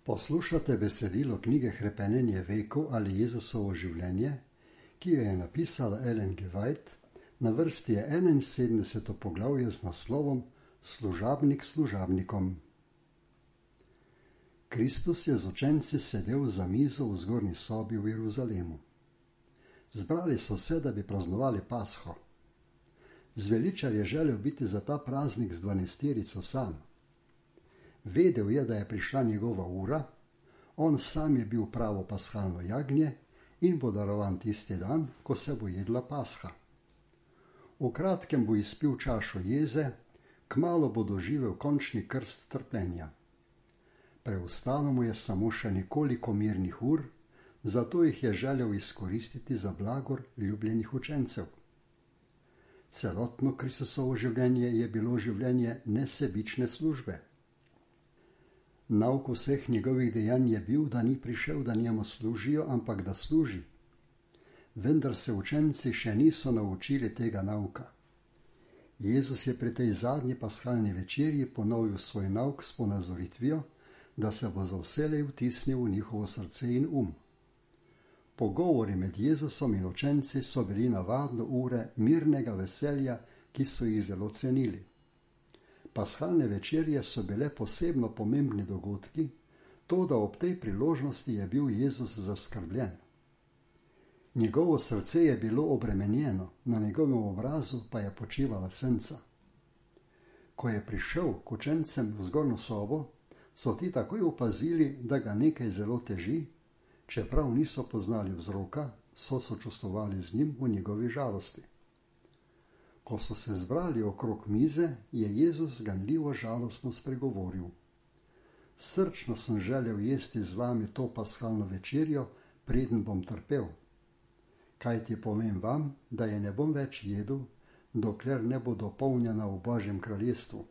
Poslušate besedilo knjige Hrepenenje vekov ali Jezusovo življenje, ki jo je napisala Ellen G. White, na vrsti je 71. poglavje z naslovom Služabnik služabnikom. Kristus je z učenci sedel za mizo v zgornji sobi v Jeruzalemu. Zbrali so se, da bi praznovali Pasho. Zveličar je želel biti za ta praznik z 12 sam. Vedel je, da je prišla njegova ura, on sam je bil pravo pashalno jagnje in bo darovan tisti dan, ko se bo jedla Pasha. V kratkem bo izpil čašo jeze, kmalu bo doživel končni krst trpljenja. Preostalo mu je samo še nekoliko mirnih ur, zato jih je želel izkoristiti za blagor ljubljenih učencev. Celotno Kristusovo življenje je bilo življenje nesebične službe. Nauk vseh njegovih dejanj je bil, da ni prišel, da njemu služijo, ampak da služi. Vendar se učenci še niso naučili tega nauka. Jezus je pri tej zadnji pashalni večerji ponovil svoj nauk s ponazoritvijo, da se bo za vselej vtisnil v njihovo srce in Pogovori med Jezusom in učenci so bili navadno ure mirnega veselja, ki so jih zelo cenili. Pashalne večerje so bile posebno pomembni dogodki, toda ob tej priložnosti je bil Jezus zaskrbljen. Njegovo srce je bilo obremenjeno, na njegovem obrazu pa je počivala senca. Ko je prišel k učencem v zgornjo sobo, so ti takoj opazili, da ga nekaj zelo teži, čeprav niso poznali vzroka, so sočustvovali z njim v njegovi žalosti. Ko so se zbrali okrog mize, je Jezus ganljivo žalostno spregovoril. Srčno sem želel jesti z vami to pashalno večerjo, preden bom trpel. Kajti povem vam, da je ne bom več jedel, dokler ne bo dopolnjena v Božjem kraljestvu.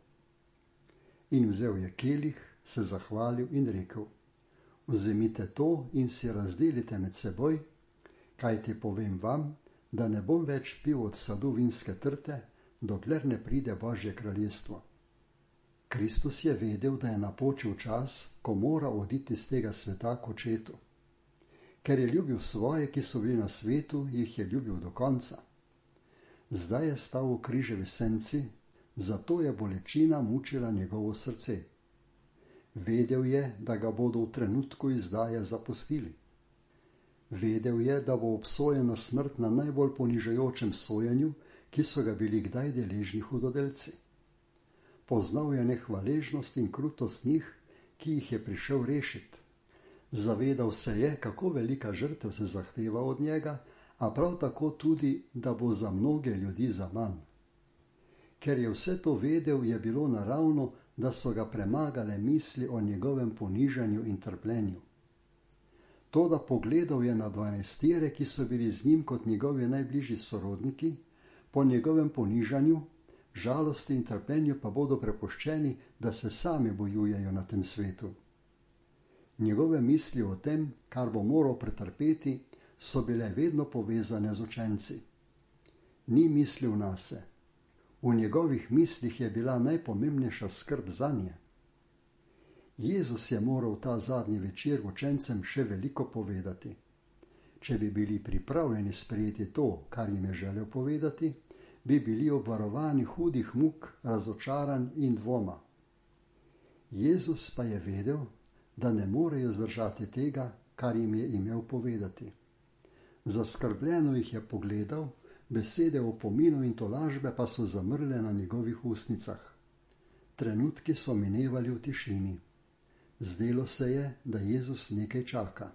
In vzel je kelih, se zahvalil in rekel: Vzemite to in si razdelite med seboj, kajti povem vam, da ne bom več pil od sadu vinske trte, dokler ne pride Božje kraljestvo. Kristus je vedel, da je napočil čas, ko mora oditi z tega sveta k očetu. Ker je ljubil svoje, ki so bili na svetu, jih je ljubil do konca. Zdaj je stal v križevi senci, zato je bolečina mučila njegovo srce. Vedel je, da ga bodo v trenutku izdaje zapustili. Vedel je, da bo obsojen na smrt na najbolj ponižajočem sojenju, ki so ga bili kdaj deležni hudodelci. Poznal je nehvaležnost in krutost njih, ki jih je prišel rešiti. Zavedal se je, kako velika žrtev se zahteva od njega, a prav tako tudi, da bo za mnoge ljudi zaman. Ker je vse to vedel, je bilo naravno, da so ga premagale misli o njegovem ponižanju in trpljenju. Toda pogledal je na 12, ki so bili z njim kot njegovi najbližji sorodniki, po njegovem ponižanju, žalosti in trpljenju pa bodo prepuščeni, da se sami bojujejo na tem svetu. Njegove misli o tem, kar bo moral pretrpeti, so bile vedno povezane z učenci. Ni mislil nase. V njegovih mislih je bila najpomembnejša skrb zanje. Jezus je moral ta zadnji večer učencem še veliko povedati. Če bi bili pripravljeni sprejeti to, kar jim je želel povedati, bi bili obvarovani hudih muk, razočaranj in dvoma. Jezus pa je vedel, da ne morejo zdržati tega, kar jim je imel povedati. Zaskrbljeno jih je pogledal, besede o pominu in tolažbe pa so zamrle na njegovih ustnicah. Trenutki so minevali v tišini. Zdelo se je, da Jezus nekaj čaka.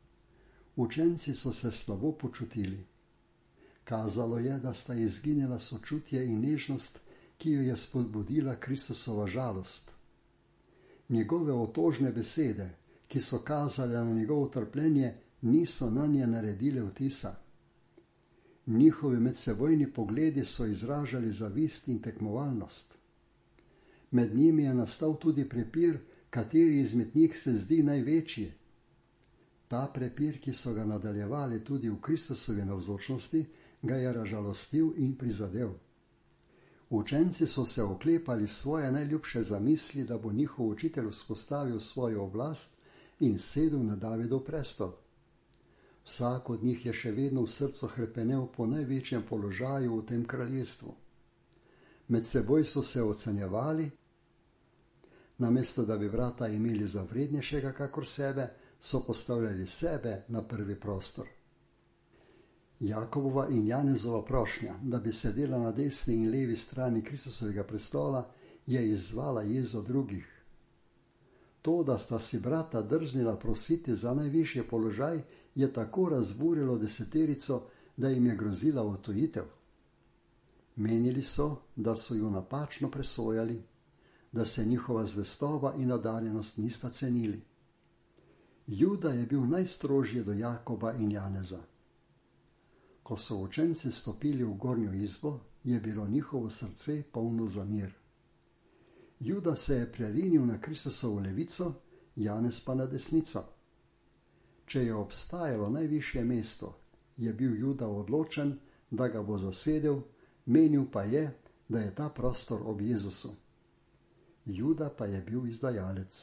Učenci so se slabo počutili. Kazalo je, da sta izginila sočutje in nežnost, ki jo je spodbudila Kristusova žalost. Njegove otožne besede, ki so kazale na njegovo trpljenje, niso nanje naredile vtisa. Njihovi medsebojni pogledi so izražali zavist in tekmovalnost. Med njimi je nastal tudi prepir, kateri izmed njih se zdi največji. Ta prepir, ki so ga nadaljevali tudi v Kristusovi navzočnosti, ga je razžalostil in prizadel. Učenci so se oklepali svoje najljubše zamisli, da bo njihov učitelj vzpostavil svojo oblast, in sedel na Davidov prestol. Vsak od njih je še vedno v srcu hrepenel po največjem položaju v tem kraljestvu. Med seboj so se ocenjevali, namesto da bi brata imeli za vrednejšega kakor sebe, so postavljali sebe na prvi prostor. Jakobova in Janezova prošnja, da bi sedela na desni in levi strani Kristusovega prestola, je izzvala jezo drugih. To, da sta si brata drznila prositi za najvišji položaj, je tako razburilo deseterico, da jim je grozila odtujitev. Menili so, da so jo napačno presojali, da se njihova zvestoba in nadarjenost nista cenili. Juda je bil najstrožji do Jakoba in Janeza. Ko so učenci stopili v gornjo izbo, je bilo njihovo srce polno za mir. Juda se je prerinil na Kristusovo levico, Janez pa na desnico. Če je obstajalo najvišje mesto, je bil Juda odločen, da ga bo zasedel, menil pa je, da je ta prostor ob Jezusu. Juda pa je bil izdajalec.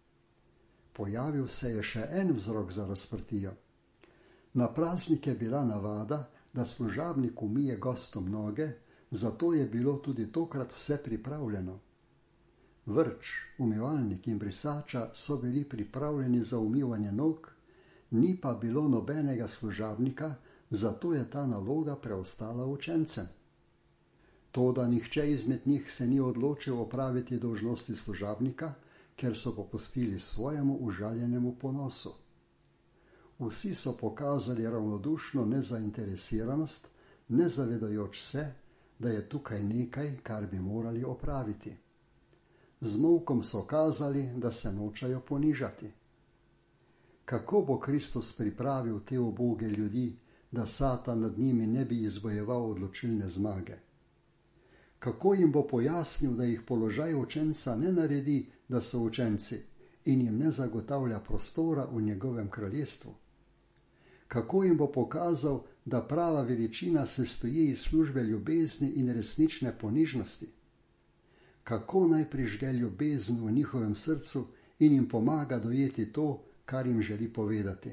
Pojavil se je še en vzrok za razprtijo. Na praznik je bila navada, da služabnik umije gostom noge, zato je bilo tudi tokrat vse pripravljeno. Vrč, umivalnik in brisača so bili pripravljeni za umivanje nog, ni pa bilo nobenega služabnika, zato je ta naloga preostala učencem. Toda nihče izmed njih se ni odločil opraviti dolžnosti služabnika, ker so popustili svojemu užaljenemu ponosu. Vsi so pokazali ravnodušno nezainteresiranost, ne zavedajoč se, da je tukaj nekaj, kar bi morali opraviti. Z molkom so kazali, da se nočejo ponižati. Kako bo Kristus pripravil te uboge ljudi, da Satan nad njimi ne bi izbojeval odločilne zmage? Kako jim bo pojasnil, da jih položaj učenca ne naredi, da so učenci, in jim ne zagotavlja prostora v njegovem kraljestvu? Kako jim bo pokazal, da prava veličina se stoji iz službe ljubezni in resnične ponižnosti? Kako naj prižge ljubezen v njihovem srcu in jim pomaga dojeti to, kar jim želi povedati?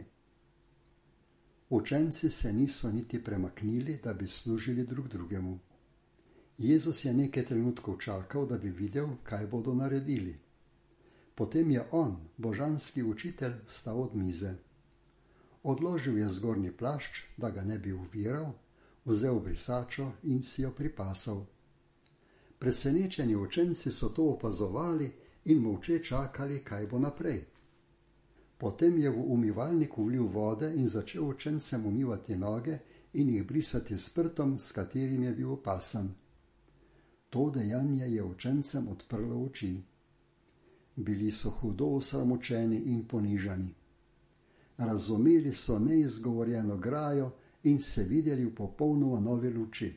Učenci se niso niti premaknili, da bi služili drug drugemu. Jezus je nekaj trenutkov čakal, da bi videl, kaj bodo naredili. Potem je on, božanski učitelj, vstal od mize. Odložil je zgornji plašč, da ga ne bi uviral, vzel brisačo in si jo pripasal. Presenečeni učenci so to opazovali in molče čakali, kaj bo naprej. Potem je v umivalnik vlil vode in začel učencem umivati noge in jih brisati s prtom, s katerim je bil opasan. To dejanje je učencem odprlo oči. Bili so hudo osramočeni in ponižani. Razumeli so neizgovorjeno grajo in se videli v popolnoma nove luči.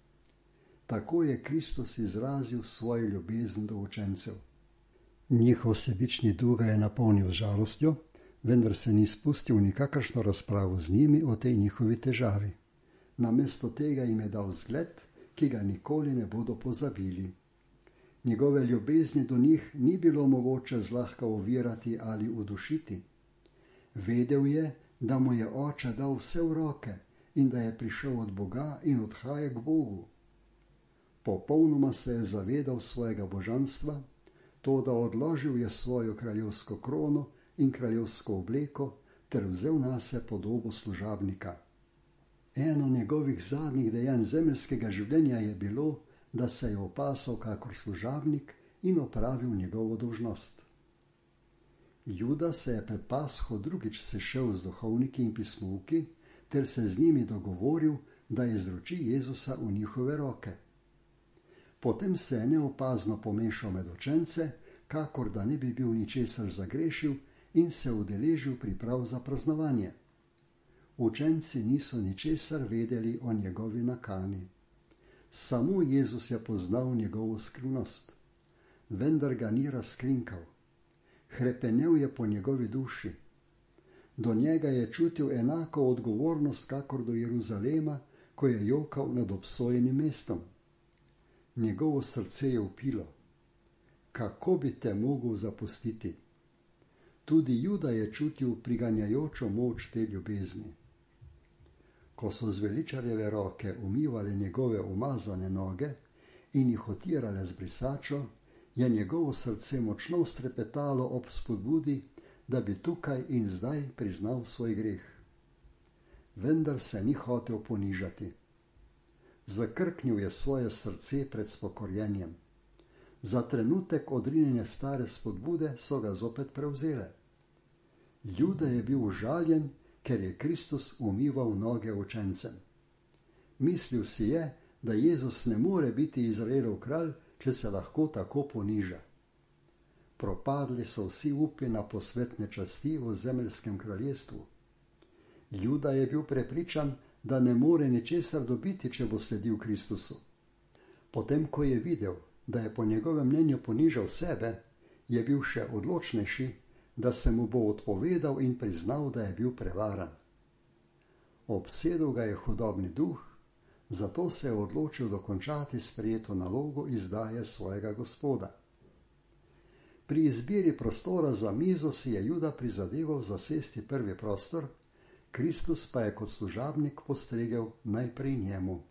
Tako je Kristus izrazil svojo ljubezen do učencev. Njihov sebični duh ga je napolnil z žalostjo, vendar se ni spustil v nikakršno razpravo z njimi o tej njihovi težavi. Namesto tega jim je dal zgled, ki ga nikoli ne bodo pozabili. Njegove ljubezni do njih ni bilo mogoče zlahka ovirati ali udušiti. Vedel je, da mu je Oče dal vse v roke in da je prišel od Boga in odhaja k Bogu. Popolnoma se je zavedal svojega božanstva, to, da odložil je svojo kraljevsko krono in kraljevsko obleko ter vzel nase podobo služabnika. Eno njegovih zadnjih dejanj zemeljskega življenja je bilo, da se je opasal kakor služabnik in opravil njegovo dolžnost. Juda se je pred Pasho drugič sešel z duhovniki in pismovki ter se z njimi dogovoril, da izroči Jezusa v njihove roke. Potem se je neopazno pomešal med učence, kakor da ne bi bil ničesar zagrešil in se udeležil priprav za praznovanje. Učenci niso ničesar vedeli o njegovi nakani. Samo Jezus je poznal njegovo skrivnost, vendar ga ni razkrinkal. Hrepenel je po njegovi duši. Do njega je čutil enako odgovornost, kakor do Jeruzalema, ko je jokal nad obsojenim mestom. Njegovo srce je vpilo: kako bi te mogel zapustiti? Tudi Juda je čutil priganjajočo moč te ljubezni. Ko so zveličarjeve roke umivale njegove umazane noge in jih otirale z brisačo, je njegovo srce močno strepetalo ob spodbudi, da bi tukaj in zdaj priznal svoj greh. Vendar se ni hotel ponižati. Zakrknil je svoje srce pred spokorjenjem. Za trenutek odrinjene stare spodbude so ga zopet prevzele. Juda je bil užaljen, ker je Kristus umival noge učencem. Mislil si je, da Jezus ne more biti Izraelov kralj, če se lahko tako poniža. Propadli so vsi upi na posvetne časti v zemeljskem kraljestvu. Juda je bil prepričan, da ne more ničesar dobiti, če bo sledil Kristusu. Potem, ko je videl, da je po njegovem mnenju ponižal sebe, je bil še odločnejši, da se mu bo odpovedal in priznal, da je bil prevaran. Obsedel ga je hudobni duh, zato se je odločil dokončati sprejeto nalogo izdaje svojega Gospoda. Pri izbiri prostora za mizo si je Juda prizadeval zasesti prvi prostor, Kristus pa je kot služabnik postregel najprej njemu.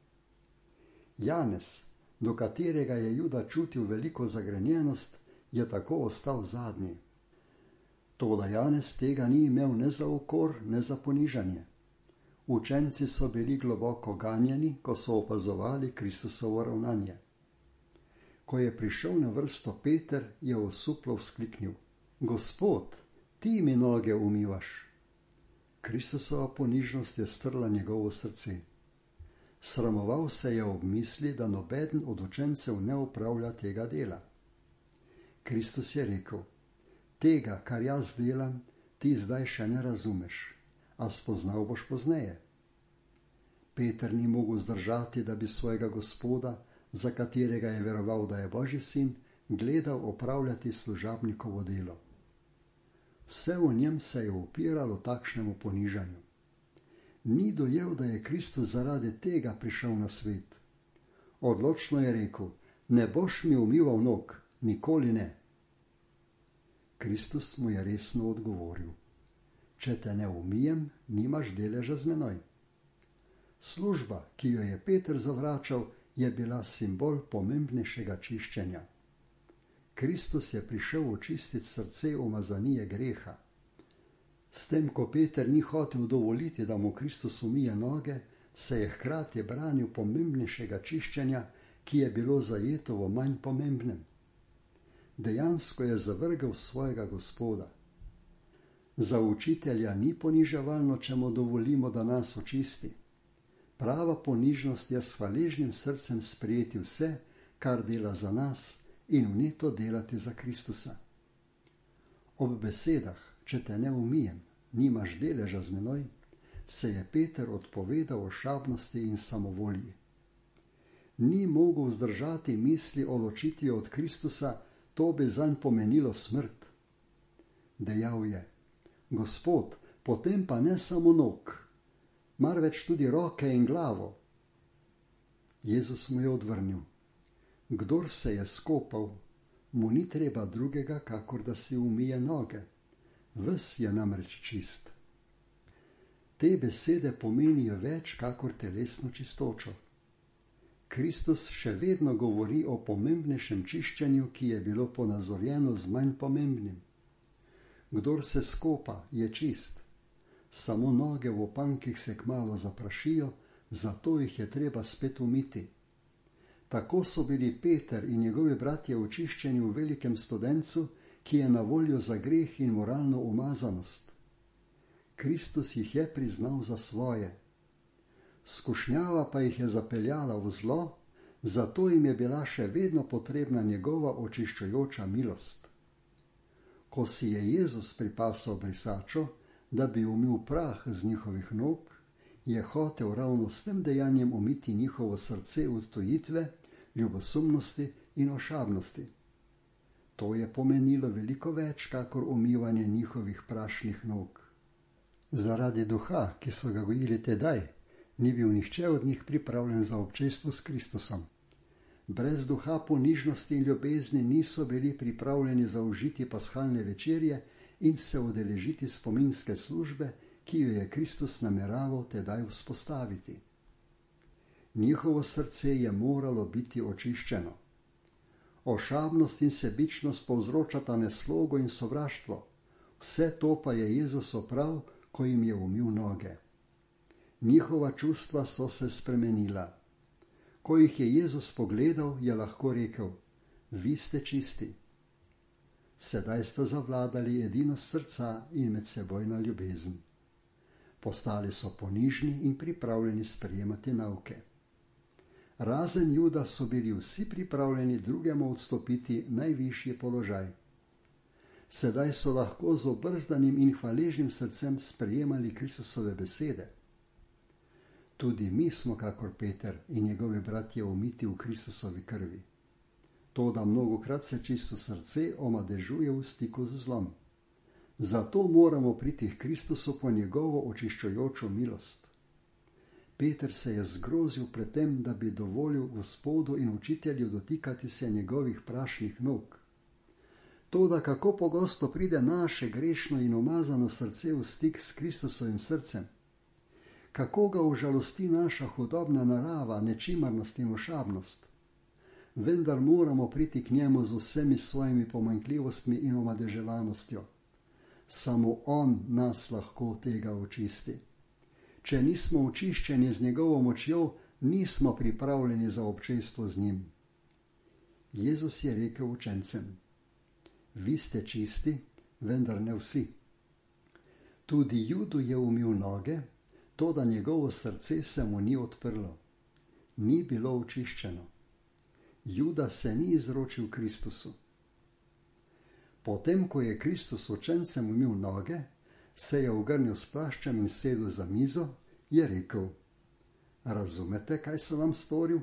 Janez, do katerega je Juda čutil veliko zagrenjenost, je tako ostal zadnji. Toda Janez tega ni imel ne za ukor, ne za ponižanje. Učenci so bili globoko ganjeni, ko so opazovali Kristusovo ravnanje. Ko je prišel na vrsto Peter, je osuplo vzkliknil: Gospod, ti mi noge umivaš. Kristusova ponižnost je strla njegovo srce. Sramoval se je ob misli, da nobeden od učencev ne opravlja tega dela. Kristus je rekel: Tega, kar jaz delam, ti zdaj še ne razumeš, a spoznal boš pozneje. Peter ni mogel zdržati, da bi svojega Gospoda, za katerega je veroval, da je Božji sin, gledal opravljati služabnikovo delo. Vse v njem se je upiralo takšnemu ponižanju. Ni dojel, da je Kristus zaradi tega prišel na svet. Odločno je rekel: Ne boš mi umival nog, nikoli ne. Kristus mu je resno odgovoril: Če te ne umijem, nimaš deleža z menoj. Služba, ki jo je Peter zavračal, je bila simbol pomembnejšega čiščenja. Kristus je prišel očistiti srce umazanije greha. S tem, ko Peter ni hotel dovoliti, da mu Kristus umije noge, se je hkrati branil pomembnejšega čiščenja, ki je bilo zajeto v manj pomembnem. Dejansko je zavrgel svojega Gospoda. Za učitelja ni poniževalno, če mu dovolimo, da nas očisti. Prava ponižnost je s hvaležnim srcem sprejeti vse, kar dela za nas, in vneto delati za Kristusa. Ob besedah: Če te ne umijem, nimaš deleža z menoj, se je Peter odpovedal ošabnosti in samovolji. Ni mogel zdržati misli o ločitvi od Kristusa, to bi zanj pomenilo smrt. Dejal je: Gospod, potem pa ne samo nog, marveč tudi roke in glavo. Jezus mu je odvrnil: Kdor se je skopal, mu ni treba drugega, kakor da si umije noge. Ves je namreč čist. Te besede pomenijo več kakor telesno čistočo. Kristus še vedno govori o pomembnejšem čiščenju, ki je bilo ponazorjeno z manj pomembnim. Kdor se skopa, je čist. Samo noge v opankih se kmalu zaprašijo, zato jih je treba spet umiti. Tako so bili Peter in njegovi bratje očiščeni v velikem studencu, ki je na voljo za greh in moralno umazanost. Kristus jih je priznal za svoje. Skušnjava pa jih je zapeljala v zlo, zato jim je bila še vedno potrebna njegova očiščujoča milost. Ko si je Jezus pripasal brisačo, da bi umil prah z njihovih nog, je hotel ravno s tem dejanjem umiti njihovo srce odtujitve, ljubosumnosti in ošabnosti. To je pomenilo veliko več, kakor umivanje njihovih prašnih nog. Zaradi duha, ki so ga gojili tedaj, ni bil nihče od njih pripravljen za občestvo s Kristusom. Brez duha ponižnosti in ljubezni niso bili pripravljeni za užitje pashalne večerje in se udeležiti spominske službe, ki jo je Kristus nameraval tedaj vzpostaviti. Njihovo srce je moralo biti očiščeno. Ošabnost in sebičnost povzročata neslogo in sovraštvo. Vse to pa je Jezus opravil, ko jim je umil noge. Njihova čustva so se spremenila. Ko jih je Jezus pogledal, je lahko rekel: vi ste čisti. Sedaj sta zavladali edinost srca in medsebojna ljubezen. Postali so ponižni in pripravljeni sprejemati nauke. Razen Juda so bili vsi pripravljeni drugemu odstopiti najvišji položaj. Sedaj so lahko z obrzdanim in hvaležnim srcem sprejemali Kristusove besede. Tudi mi smo, kakor Peter in njegovi bratje, umiti v Kristusovi krvi. Toda mnogokrat se čisto srce omadežuje v stiku z zlom. Zato moramo priti k Kristusu po njegovo očiščujočo milost. Peter se je zgrozil pred tem, da bi dovolil Gospodu in učitelju dotikati se njegovih prašnih nog. Toda kako pogosto pride naše grešno in umazano srce v stik s Kristusovim srcem? Kako ga užalosti naša hudobna narava, nečimarnost in ošabnost? Vendar moramo priti k njemu z vsemi svojimi pomanjkljivostmi in omadeževanostjo. Samo on nas lahko tega očisti. Če nismo očiščeni z njegovo močjo, nismo pripravljeni za občestvo z njim. Jezus je rekel učencem: vi ste čisti, vendar ne vsi. Tudi Judu je umil noge, toda njegovo srce se mu ni odprlo. Ni bilo očiščeno. Juda se ni izročil Kristusu. Potem, ko je Kristus učencem umil noge, se je ogrnil s plaščem in sedel za mizo, je rekel: razumete, kaj sem vam storil?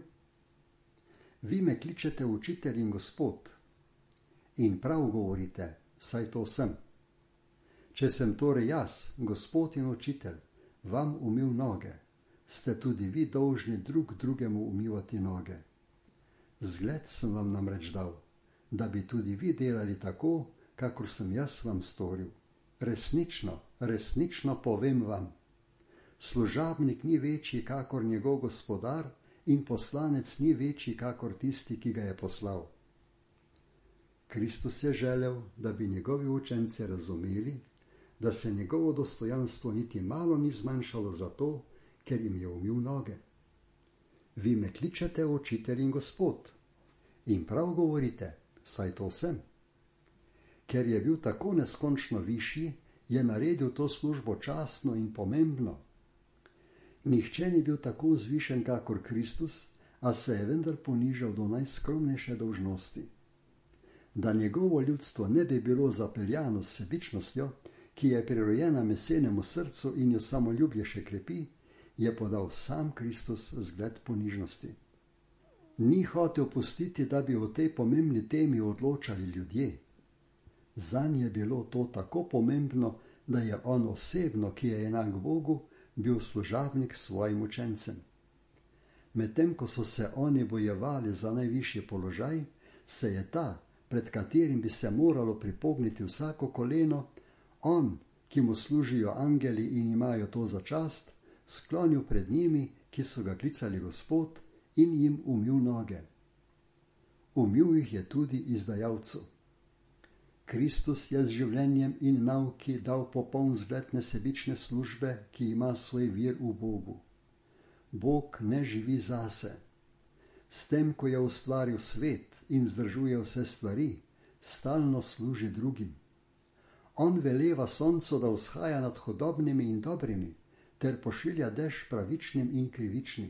Vi me kličete učitelj in Gospod. In prav govorite, saj to sem. Če sem torej jaz, Gospod in učitelj, vam umil noge, ste tudi vi dolžni drug drugemu umivati noge. Zgled sem vam namreč dal, da bi tudi vi delali tako, kakor sem jaz vam storil. Resnično, resnično povem vam, služabnik ni večji kakor njegov gospodar in poslanec ni večji kakor tisti, ki ga je poslal. Kristus je želel, da bi njegovi učenci razumeli, da se njegovo dostojanstvo niti malo ni zmanjšalo zato, ker jim je umil noge. Vi me kličete učitelj in Gospod. In prav govorite, saj to sem. Ker je bil tako neskončno višji, je naredil to službo častno in pomembno. Nihče ni bil tako vzvišen kakor Kristus, a se je vendar ponižal do najskromnejše dolžnosti. Da njegovo ljudstvo ne bi bilo zapeljano s sebičnostjo, ki je prirojena mesenemu srcu in jo samoljubje še krepi, je podal sam Kristus zgled ponižnosti. Ni hotel pustiti, da bi o tej pomembni temi odločali ljudje. Zanj je bilo to tako pomembno, da je on osebno, ki je enak Bogu, bil služabnik svojim učencem. Medtem ko so se oni bojevali za najvišji položaj, se je ta, pred katerim bi se moralo pripogniti vsako koleno, on, ki mu služijo angeli in imajo to za čast, sklonil pred njimi, ki so ga klicali Gospod, in jim umil noge. Umil jih je tudi izdajalcu. Kristus je z življenjem in nauki dal popoln zgled nesebične službe, ki ima svoj vir v Bogu. Bog ne živi zase. S tem, ko je ustvaril svet in vzdržuje vse stvari, stalno služi drugim. On veleva soncu, da vzhaja nad hudobnimi in dobrimi, ter pošilja dež pravičnim in krivičnim.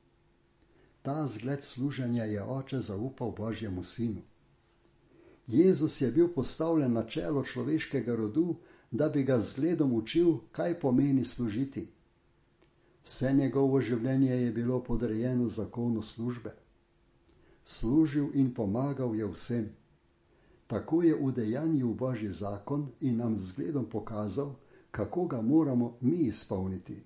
Ta zgled služenja je Oče zaupal Božjemu Sinu. Jezus je bil postavljen na čelo človeškega rodu, da bi ga z zgledom učil, kaj pomeni služiti. Vse njegovo življenje je bilo podrejeno zakonu službe. Služil in pomagal je vsem. Tako je udejanjil Božji zakon in nam z zgledom pokazal, kako ga moramo mi izpolniti.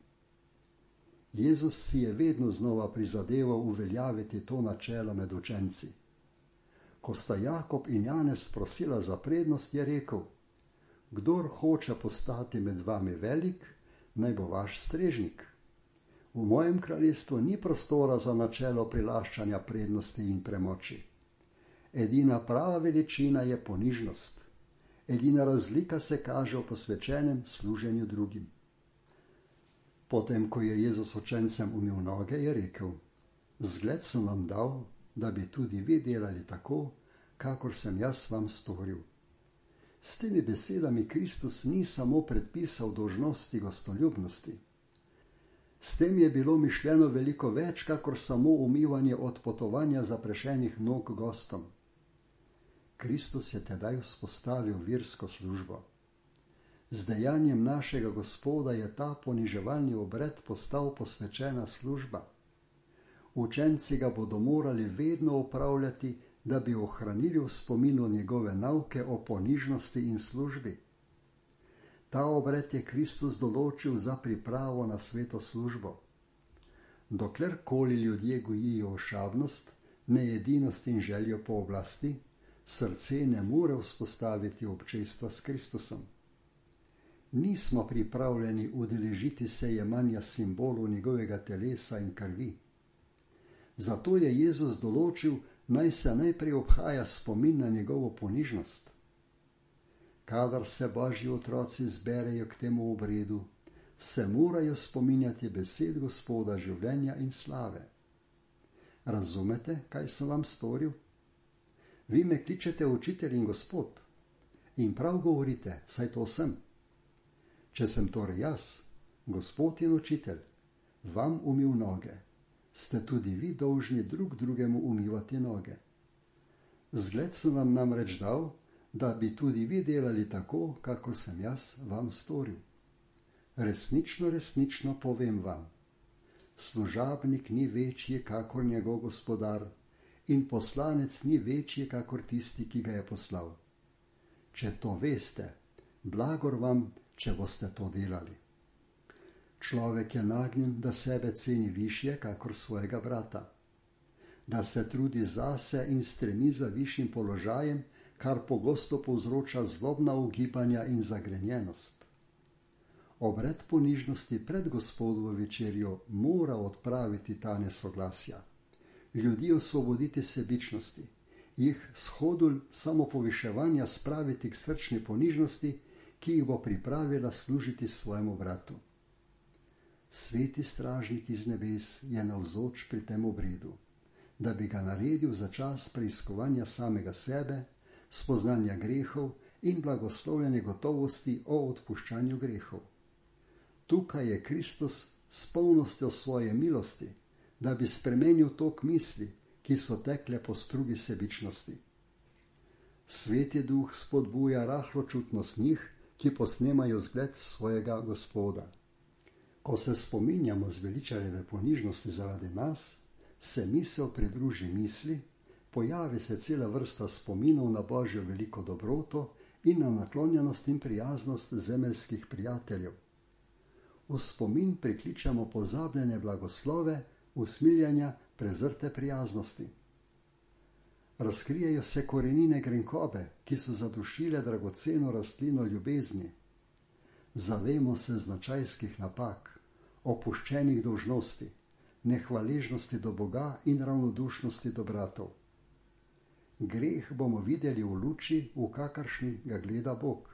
Jezus si je vedno znova prizadeval uveljaviti to načelo med učenci. Ko sta Jakob in Janez prosila za prednost, je rekel: Kdor hoče postati med vami velik, naj bo vaš strežnik. V mojem kraljestvu ni prostora za načelo prilaščanja prednosti in premoči. Edina prava veličina je ponižnost. Edina razlika se kaže v posvečenem služenju drugim. Potem, ko je Jezus učencem umil noge, je rekel: Zgled sem vam dal, da bi tudi vi delali tako, kakor sem jaz vam storil. S temi besedami Kristus ni samo predpisal dolžnosti gostoljubnosti. S tem je bilo mišljeno veliko več, kakor samo umivanje od potovanja zaprešenih nog gostom. Kristus je tedaj vzpostavil versko službo. Z dejanjem našega Gospoda je ta poniževalni obred postal posvečena služba. Učenci ga bodo morali vedno opravljati, da bi ohranili v spominu njegove nauke o ponižnosti in službi. Ta obred je Kristus določil za pripravo na sveto službo. Doklerkoli ljudje gojijo ošabnost, needinost in željo po oblasti, srce ne more vzpostaviti občestva s Kristusom. Nismo pripravljeni udeležiti se jemanja simbolov njegovega telesa in krvi. Zato je Jezus določil, naj se najprej obhaja spomin na njegovo ponižnost. Kadar se Božji otroci zberejo k temu obredu, se morajo spominjati besed Gospoda življenja in slave. Razumete, kaj sem vam storil? Vi me kličete učitelj in Gospod. In prav govorite, saj to sem. Če sem torej jaz, Gospod in učitelj, vam umil noge, ste tudi vi dolžni drug drugemu umivati noge. Zgled sem vam namreč dal, da bi tudi vi delali tako, kakor sem jaz vam storil. Resnično, resnično povem vam, služabnik ni večji, kakor njegov gospodar, in poslanec ni večji, kakor tisti, ki ga je poslal. Če to veste, blagor vam, če boste to delali. Človek je nagnjen, da sebe ceni višje, kakor svojega brata, da se trudi zase in stremi za višjim položajem, kar pogosto povzroča zlobna ugibanja in zagrenjenost. Obred ponižnosti pred Gospodovo večerjo mora odpraviti ta nesoglasja, ljudi osvoboditi sebičnosti, jih s hodulj samopoviševanja spraviti k srčni ponižnosti, ki jih bo pripravila služiti svojemu bratu. Sveti stražnik iz nebes je navzoč pri tem obredu, da bi ga naredil za čas preiskovanja samega sebe, spoznanja grehov in blagoslovljene gotovosti o odpuščanju grehov. Tukaj je Kristus s polnostjo svoje milosti, da bi spremenil tok misli, ki so tekle po strugi sebičnosti. Sveti duh spodbuja rahločutnost njih, ki posnemajo zgled svojega Gospoda. Ko se spominjamo zveličarjeve ponižnosti zaradi nas, se misel pridruži misli, pojavi se cela vrsta spominov na Božjo veliko dobroto in na naklonjenost in prijaznost zemeljskih prijateljev. V spomin prikličemo pozabljene blagoslove, usmiljanja, prezrte prijaznosti. Razkrijejo se korenine grenkobe, ki so zadušile dragoceno rastlino ljubezni. Zavemo se značajskih napak, opuščenih dolžnosti, nehvaležnosti do Boga in ravnodušnosti do bratov. Greh bomo videli v luči, v kakršni ga gleda Bog.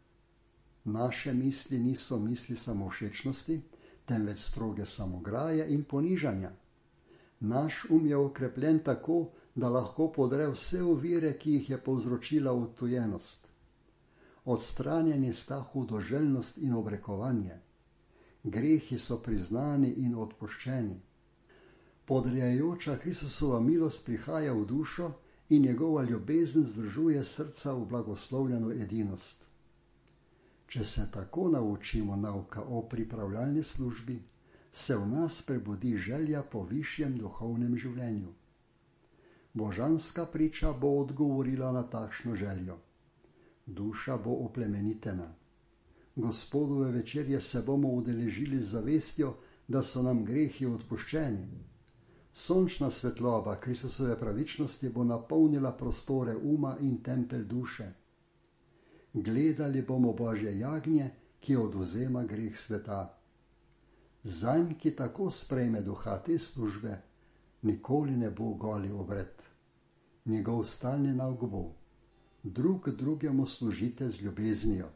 Naše misli niso misli samovšečnosti, temveč stroge samograje in ponižanja. Naš je okrepljen tako, da lahko podre vse ovire, ki jih je povzročila odtujenost. Odstranjeni sta hudoželjnost in obrekovanje. Grehi so priznani in odpuščeni. Podrejajoča Kristusova milost prihaja v dušo in njegova ljubezen združuje srca v blagoslovljeno edinost. Če se tako naučimo nauka o pripravljalni službi, se v nas prebudi želja po višjem duhovnem življenju. Božanska priča bo odgovorila na takšno željo. Duša bo oplemenitena. Gospodove večerje se bomo udeležili z zavestjo, da so nam grehi odpuščeni. Sončna svetloba Kristusove pravičnosti bo napolnila prostore uma in tempelj duše. Gledali bomo Božje jagnje, ki odvzema greh sveta. Zanj, ki tako sprejme duha te službe, nikoli ne bo goli obred. Njegov stalni nauk bo: drug drugemu služite z ljubeznijo.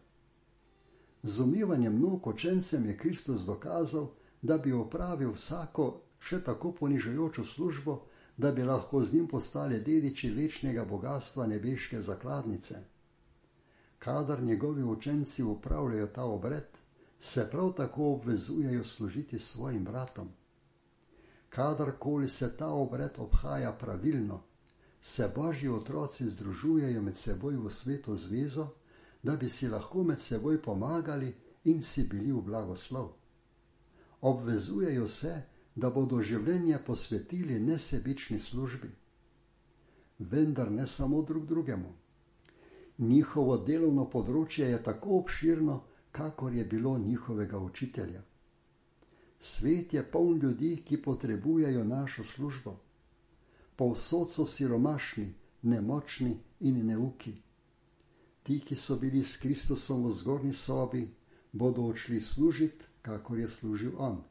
Z umivanjem nog učencem je Kristus dokazal, da bi opravil vsako še tako ponižujočo službo, da bi lahko z njim postali dediči večnega bogatstva nebeške zakladnice. Kadar njegovi učenci upravljajo ta obred, se prav tako obvezujejo služiti svojim bratom. Kadarkoli se ta obred obhaja pravilno, se Božji otroci združujejo med seboj v sveto zvezo, da bi si lahko med seboj pomagali in si bili v blagoslov. Obvezujejo se, da bodo življenje posvetili nesebični službi. Vendar ne samo drug drugemu. Njihovo delovno področje je tako obširno, kakor je bilo njihovega učitelja. Svet je poln ljudi, ki potrebujejo našo službo. Povsod so siromašni, nemočni in neuki. Ti, ki so bili s Kristusom v zgornji sobi, bodo odšli služiti, kakor je služil on.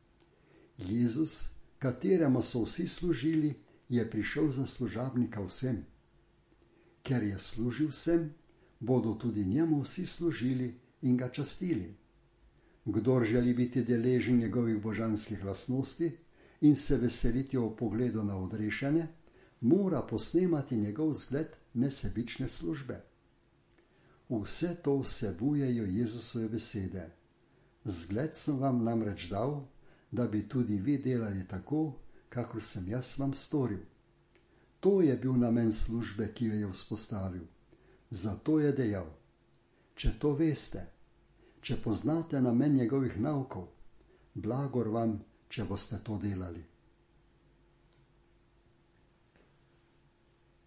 Jezus, kateremu so vsi služili, je prišel za služabnika vsem. Ker je služil vsem, bodo tudi njemu vsi služili in ga častili. Kdor želi biti deležen njegovih božanskih lastnosti in se veseliti ob pogledu na odrešene, mora posnemati njegov zgled nesebične službe. Vse to vsebujejo Jezusove besede. Zgled sem vam namreč dal, da bi tudi vi delali tako, kakor sem jaz vam storil. To je bil namen službe, ki jo je vzpostavil. Zato je dejal: če to veste, če poznate namen njegovih naukov, blagor vam, če boste to delali.